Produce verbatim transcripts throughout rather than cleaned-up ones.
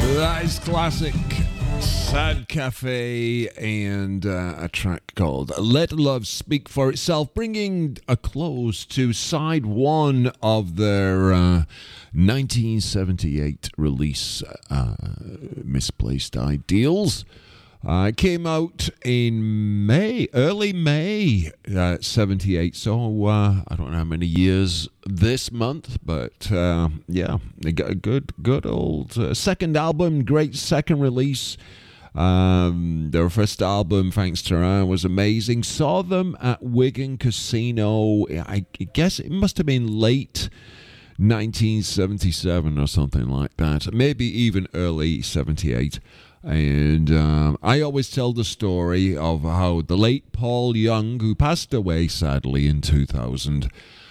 That is classic Sad Cafe and uh, a track called Let Love Speak for Itself, bringing a close to side one of their uh, nineteen seventy-eight release, uh, Misplaced Ideals. Uh, it came out in May, early May, uh, seventy-eight. So uh, I don't know how many years this month, but uh, yeah, they got a good, good old uh, second album, great second release. Um, their first album, Thanks to Her, was amazing. Saw them at Wigan Casino. I guess it must have been late nineteen seventy-seven or something like that, maybe even early seventy-eight. And um, I always tell the story of how the late Paul Young, who passed away sadly in two thousand,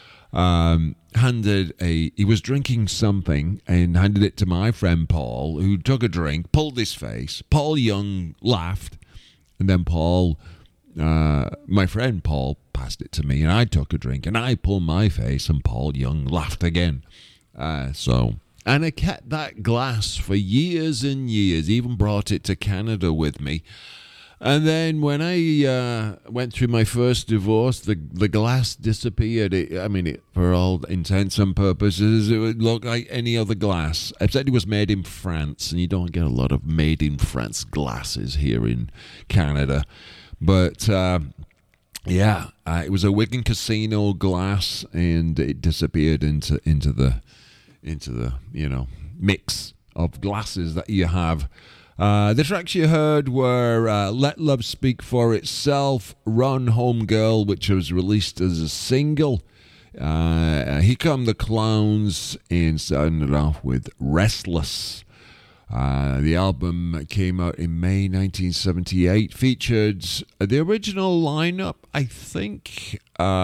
um, handed a, he was drinking something and handed it to my friend Paul, who took a drink, pulled his face. Paul Young laughed, and then Paul, uh, my friend Paul, passed it to me, and I took a drink, and I pulled my face, and Paul Young laughed again. Uh, so... And I kept that glass for years and years, even brought it to Canada with me. And then when I uh, went through my first divorce, the the glass disappeared. It, I mean, it, for all intents and purposes, it would look like any other glass. Except it was made in France, and you don't get a lot of made in France glasses here in Canada. But... Uh, yeah, uh, it was a Wigan Casino glass, and it disappeared into into the... into the, you know, mix of glasses that you have. Uh, the tracks you heard were uh, Let Love Speak for Itself, Run Home Girl, which was released as a single. Uh, Here Come the Clowns, and started off with Restless. Uh, the album came out in May nineteen seventy-eight, featured the original lineup, I think.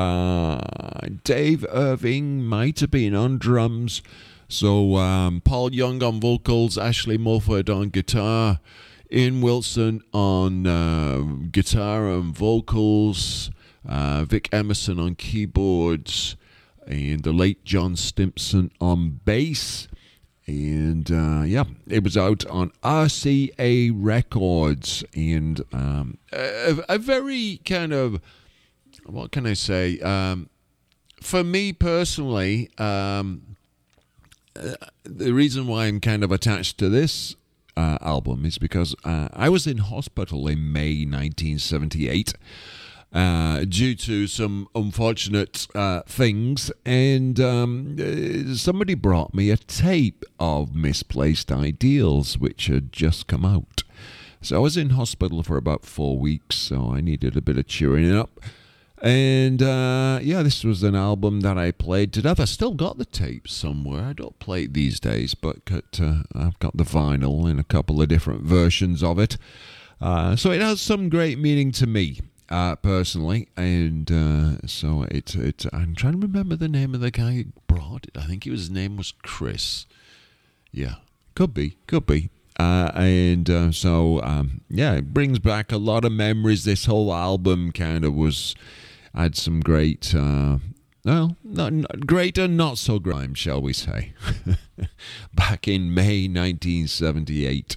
Uh, Dave Irving might have been on drums. So um, Paul Young on vocals, Ashley Mulford on guitar, Ian Wilson on uh, guitar and vocals, uh, Vic Emerson on keyboards, and the late John Stimpson on bass. And uh, yeah, it was out on R C A Records, and um, a, a very kind of, what can I say? Um, for me personally, um, uh, the reason why I'm kind of attached to this uh, album is because uh, I was in hospital in May nineteen seventy-eight. Uh, due to some unfortunate uh, things, and um, uh, somebody brought me a tape of Misplaced Ideals, which had just come out. So I was in hospital for about four weeks, so I needed a bit of cheering up. And uh, yeah, this was an album that I played to death. I still got the tape somewhere. I don't play it these days, but uh, I've got the vinyl in a couple of different versions of it. Uh, so it has some great meaning to me. Uh, personally, and uh, so it, it, I'm trying to remember the name of the guy who brought it. I think his name was Chris. Yeah, could be, could be. Uh, and uh, so, um, yeah, it brings back a lot of memories. This whole album kind of was, had some great, uh, well, not, not great and not so grime, shall we say, back in May nineteen seventy-eight.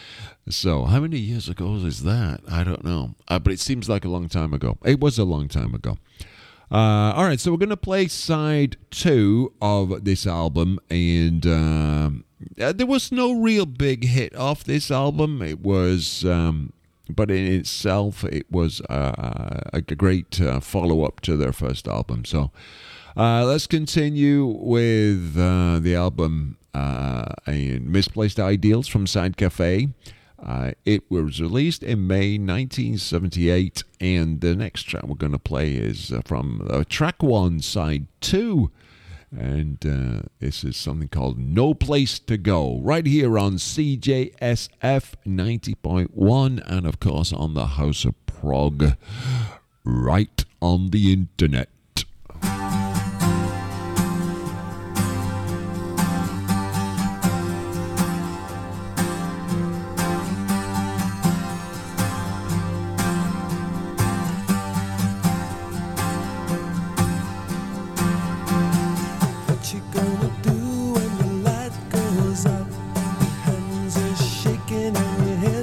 So, how many years ago is that? I don't know. Uh, but it seems like a long time ago. It was a long time ago. Uh, all right, so we're going to play side two of this album. And uh, there was no real big hit off this album. It was, um, but in itself, it was uh, a great uh, follow-up to their first album. So, uh, let's continue with uh, the album uh, and Misplaced Ideals from Sad Cafe. Uh, it was released in May nineteen seventy-eight, and the next track we're going to play is uh, from uh, track one, side two, and uh, this is something called No Place to Go, right here on C J S F ninety point one, and of course on the House of Prog, right on the internet. What you gonna do when the light goes up? Hands are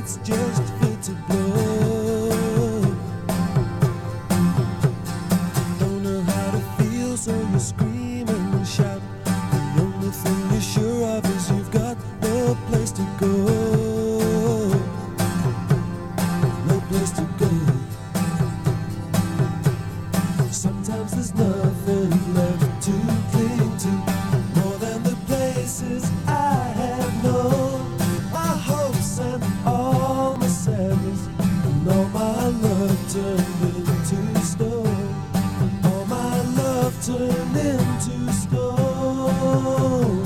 heads just fit to blow. Don't know how to feel, so you scream and shout. The only thing you're sure of is you've got no place to go. No place to go. Sometimes there's nothing left to cling to, more than the places I have known. My hopes and all my sadness, and all my love turned into stone. All my love turned into stone.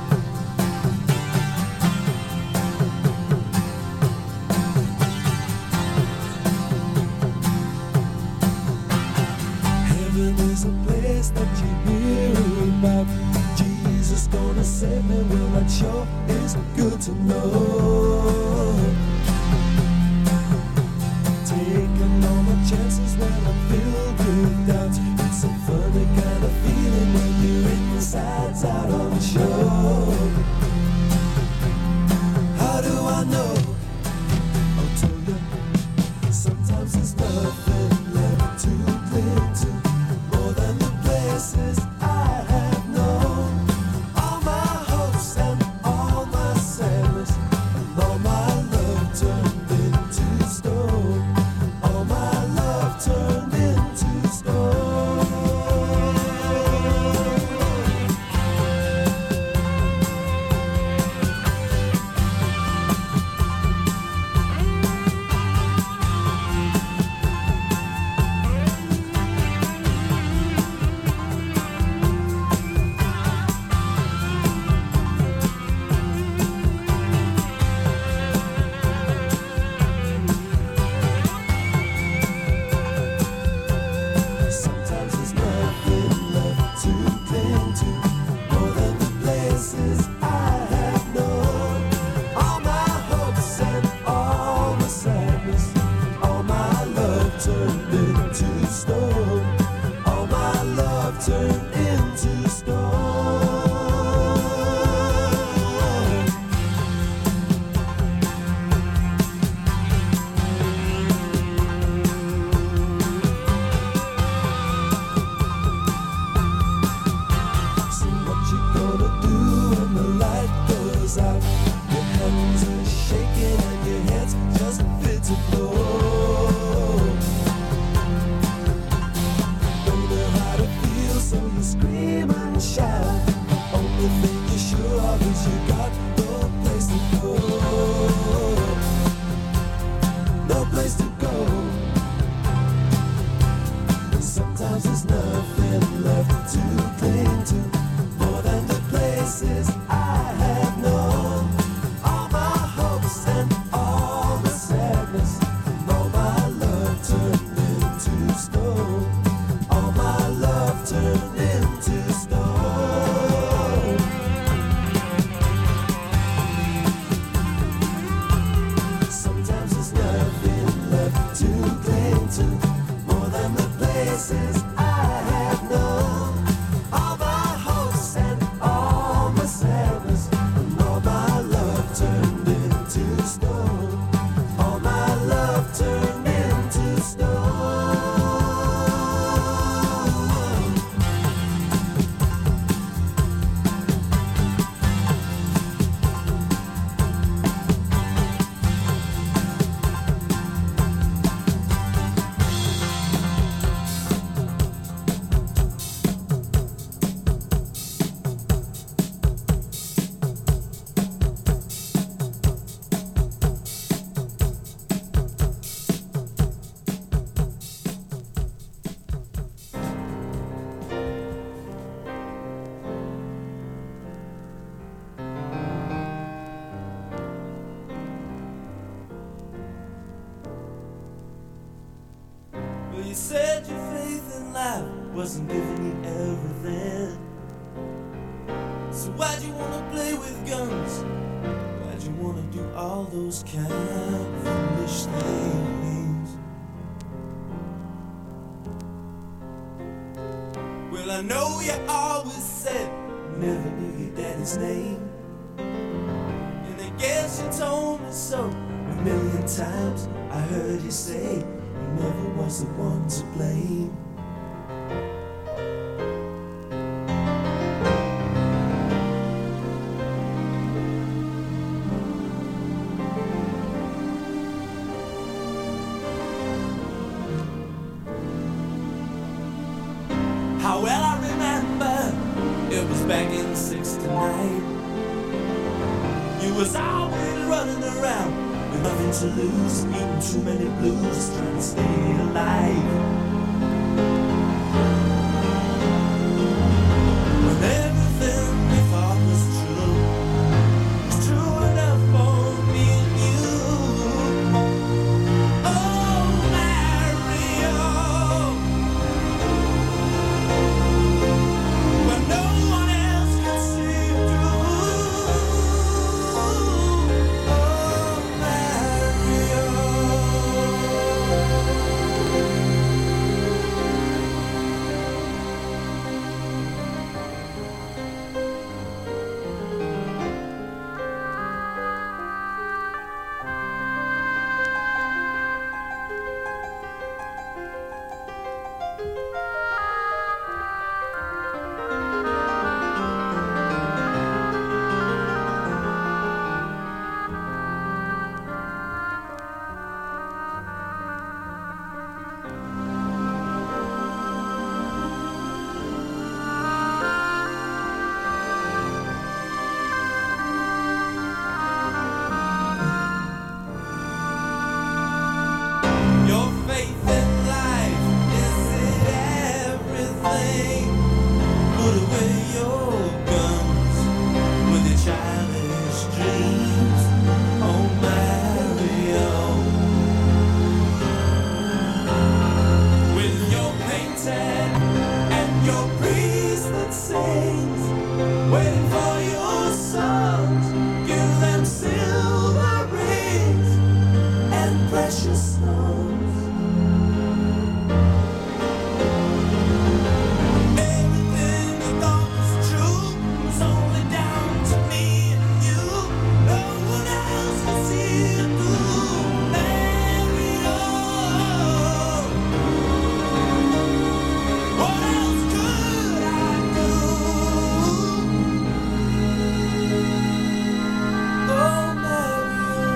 Heaven is a place that you hear about. Jesus gonna save me, well that sure is good to know. Taking all my chances when I'm filled with doubts. It's a funny kind of feeling when you're inside's out on the show. How do I know? I'll tell you. Sometimes there's nothing left to cling to, more than the places I have known. All my hopes and all my sadness, and all my love turned into stone. All my love turned into stone. Sometimes there's nothing left to cling to, more than the places I have known. All my hopes and all my sadness, all my love turned into stone. All my love turned into stone. So what you gonna do when the light goes out? Your hands are shaking and your head's just fit to blow. Don't know how to feel, so you scream and shout. The only thing you're sure of is you got no place to go. No place to go. And sometimes there's nothing left to cling to, more than the places I have known. All my hopes and all my sadness, and all my love turned into stone. All my love turned into stone. Sometimes there's nothing left to cling to, more than the places I have known. All my hopes and all my sadness, and all my love turned into stone. All my love turned into stone. Well, you said your faith in life wasn't giving you everything. So why'd you wanna play with guns? Why'd you wanna do all those kind of foolish things? Well, I know you always said you never knew your daddy's name, and I guess you told me so when million times I heard you say you never was the one to blame. How well I remember it was back in sixty-nine. You was always running around with nothing to lose, eating too many blues, trying to stay alive. When everything we thought was true was true enough for me and you. Oh, Mario, when no one else could see you through. Oh, Mario. Your faith in life, is it everything? Put away your guns with your childish dreams. Oh, Mario. With your painted and your priest that sings, waiting for your sons, give them silver rings and precious stones. Everything we thought was true was only down to me and you. No one else could see it through. Mario, what else could I do? Oh, Mario.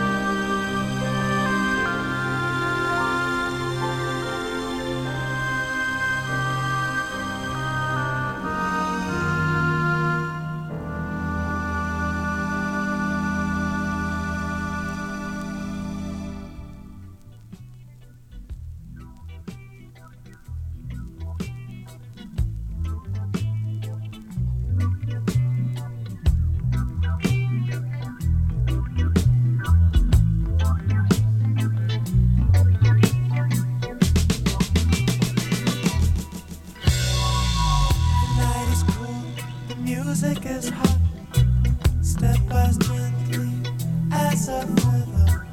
The night is cool, the music is hot. Step as gently as a feather.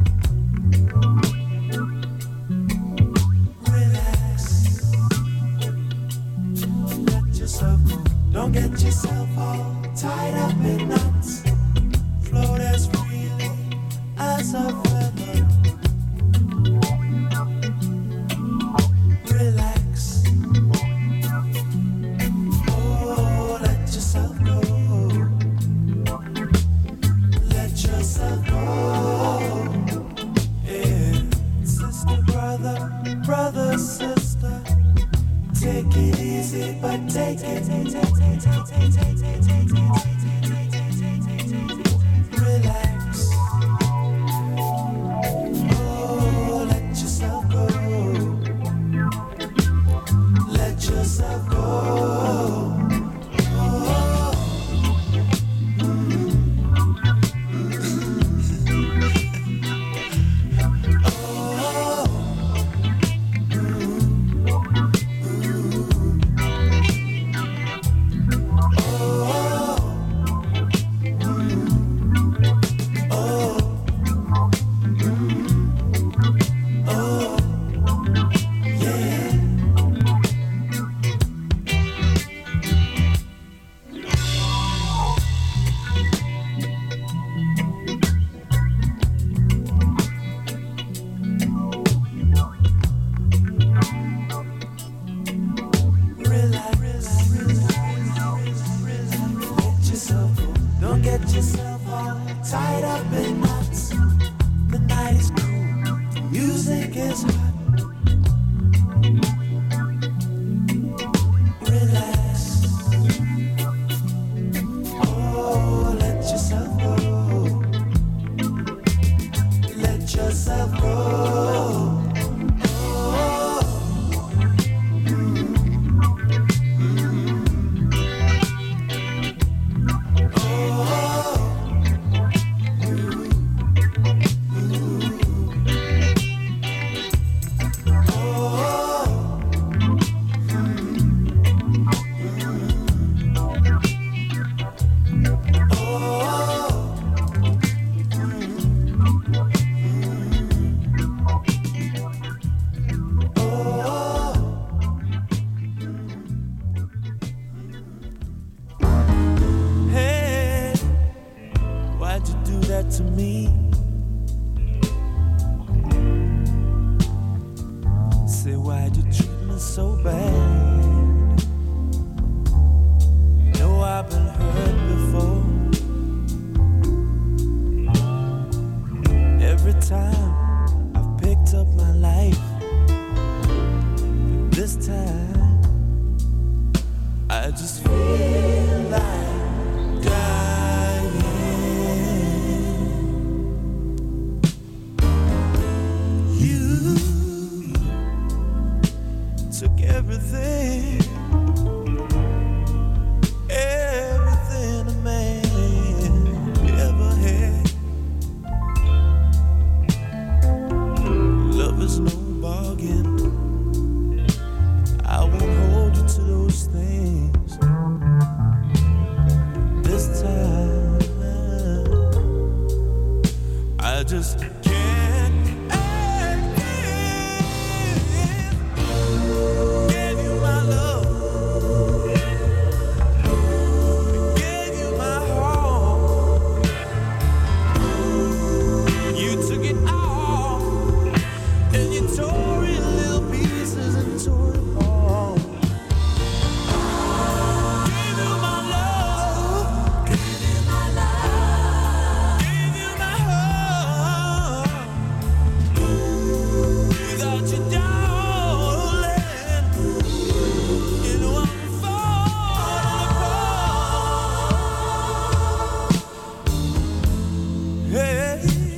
Relax, let yourself go. Don't get yourself all tied up in knots. Float as freely as a feather. Relax. Oh, let yourself go. Let yourself go. Yeah. Sister, brother, brother, sister. Take it easy, but take it. Relax. Oh, let yourself go. Let yourself go. Oh. Oh. is hot. Relax. Oh, let yourself go. Let yourself go. Hey, why'd you do that to me? Say, why'd you treat me so bad? Know I've been hurt before. Every time I've picked up my life, but this time I just feel like dying. You took everything, everything a man ever had. Love is no bargain. I won't hold you to those things. This time I just can't. Gave you my love, gave you my heart. You took it all and you tore it in little pieces and tore it apart. Gave you my love, gave you my love, gave you my heart. Without you, darling, you know I'm falling apart. Hey.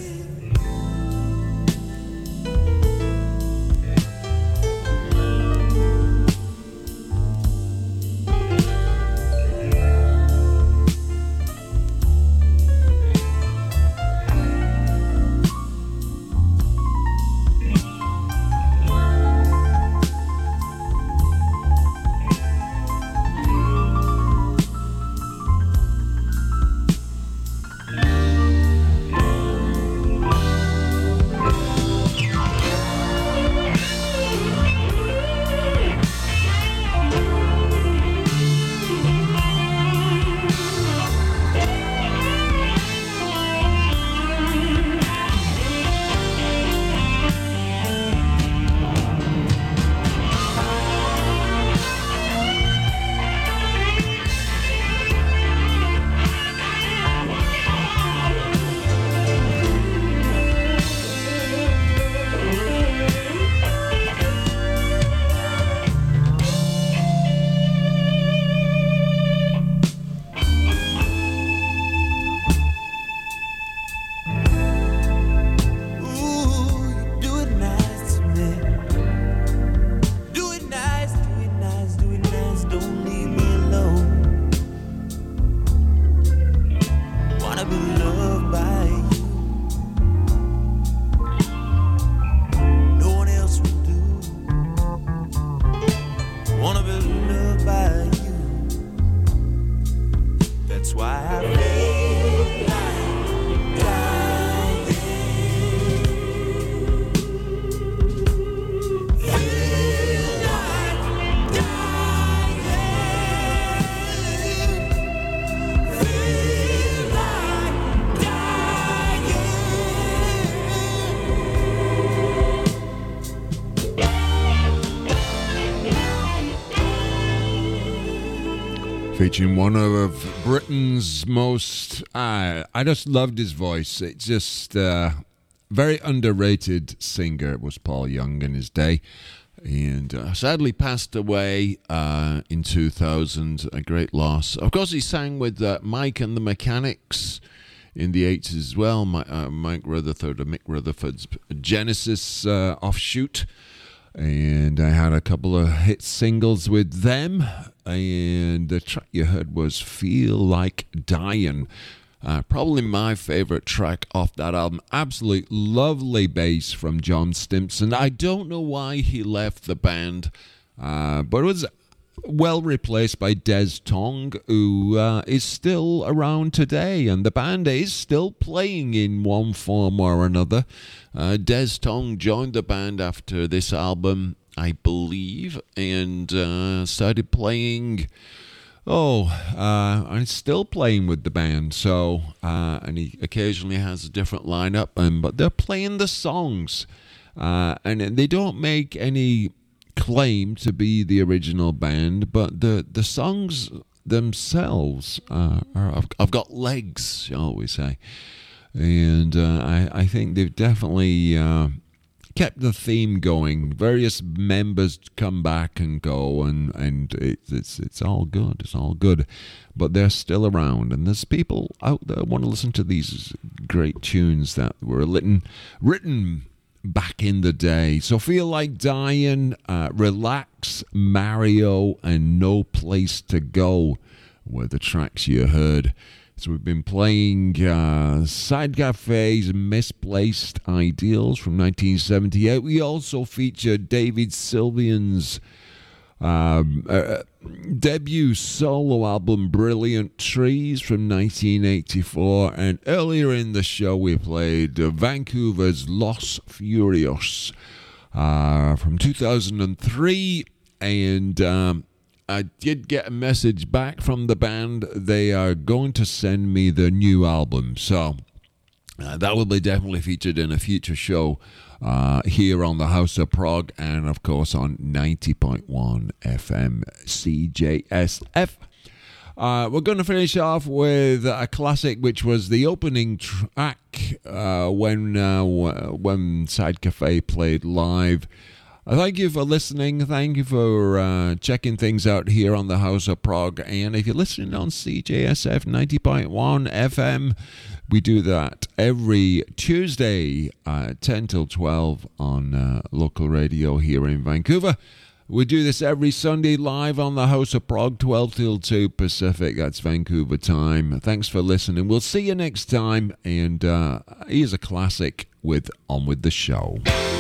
featuring one of Britain's most... Uh, I just loved his voice. It's just uh, very underrated singer was Paul Young in his day, and uh, sadly passed away uh, in two thousand. A great loss. Of course, he sang with uh, Mike and the Mechanics in the eighties as well. My, uh, Mike Rutherford, or Mick Rutherford's Genesis uh, offshoot. And I had a couple of hit singles with them. And the track you heard was Feel Like Dying. Uh, probably my favorite track off that album. Absolute lovely bass from John Stimpson. I don't know why he left the band, uh, but it was well replaced by Des Tong, who uh, is still around today, and the band is still playing in one form or another. Uh, Des Tong joined the band after this album, I believe, and uh, started playing. Oh, uh, I'm still playing with the band, so uh, and he occasionally has a different lineup, and but they're playing the songs, uh, and they don't make any claim to be the original band, but the the songs themselves uh, are I've, I've got legs, shall we say, and uh, I I think they've definitely uh, kept the theme going. Various members come back and go, and and it's it's it's all good. It's all good, but they're still around, and there's people out there who want to listen to these great tunes that were written written. back in the day. So Feel Like Dying, uh, Relax, Mario, and No Place to Go were the tracks you heard. So we've been playing uh, Side Cafe's Misplaced Ideals from nineteen seventy-eight. We also featured David Sylvian's Um, uh, debut solo album Brilliant Trees from nineteen eighty-four, and earlier in the show we played uh, Vancouver's Los Furios uh, from two thousand three, and um, I did get a message back from the band. They are going to send me the new album, so uh, that will be definitely featured in a future show Uh, here on the House of Prog, and of course on ninety point one F M C J S F. Uh, we're going to finish off with a classic, which was the opening track uh, when uh, when Side Cafe played live. Uh, thank you for listening. Thank you for uh, checking things out here on the House of Prog. And if you're listening on C J S F ninety point one F M, we do that every Tuesday, uh, ten till twelve on uh, local radio here in Vancouver. We do this every Sunday live on the House of Prog, twelve till two Pacific. That's Vancouver time. Thanks for listening. We'll see you next time. And uh, here's a classic with On With The Show.